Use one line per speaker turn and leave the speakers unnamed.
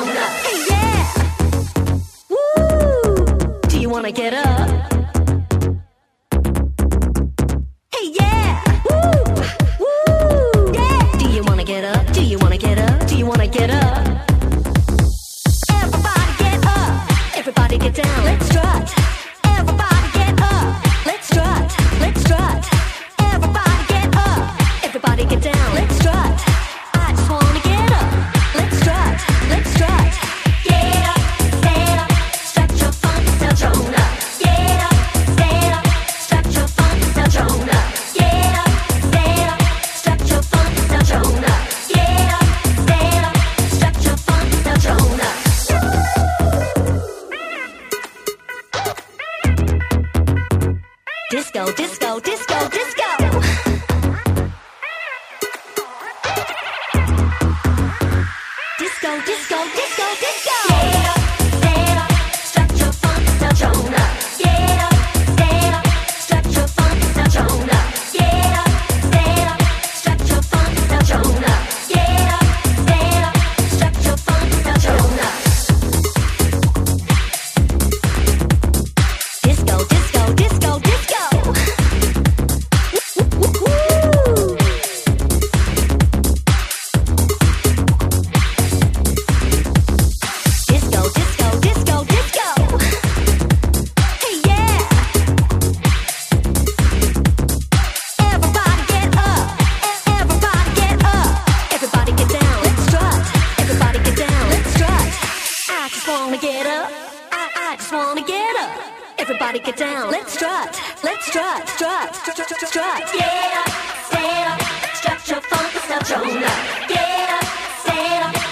strong up. Hey yeah, woo. Do you wanna get up? Hey yeah, woo, woo. Yeah. Do you wanna get up? Do you wanna get up? Do you wanna get up? Everybody get up. Everybody get down. Let's strut. Everybody get up. Let's strut. Let's strut. Everybody get up. Everybody get down. Let's strut. I just wanna get up. Let's strut. Let's strut. Get up, stand up, stretch your funky self, shown up. Get up, stand up, stretch your funky self, shown up. Get up, stand up, stretch your funky self, shown up. Get up, stand up, stretch your funky self, shown up. Disco, disco, disco, disco. Disco, disco, disco, disco. Get up, stand up, stretch your funky self, shown up. Get up, stand up, stretch your funky self, shown up. Get up, stand up, stretch your funky self, shown up. Get up, stand up, stretch your funky self, shown up. Disco, disco, disco, disco. Woo! Disco, disco, disco, disco. Hey yeah. Everybody get up. Everybody get up. Everybody get down. Let's strut. Everybody get down. Let's strut. I just wanna get up. I just wanna get up. Everybody get down. Let's strut. Let's strut. Strut. Strut. Strut. Get up. Stand up. Stretch your funky self. Shown up. Get up. Stand up.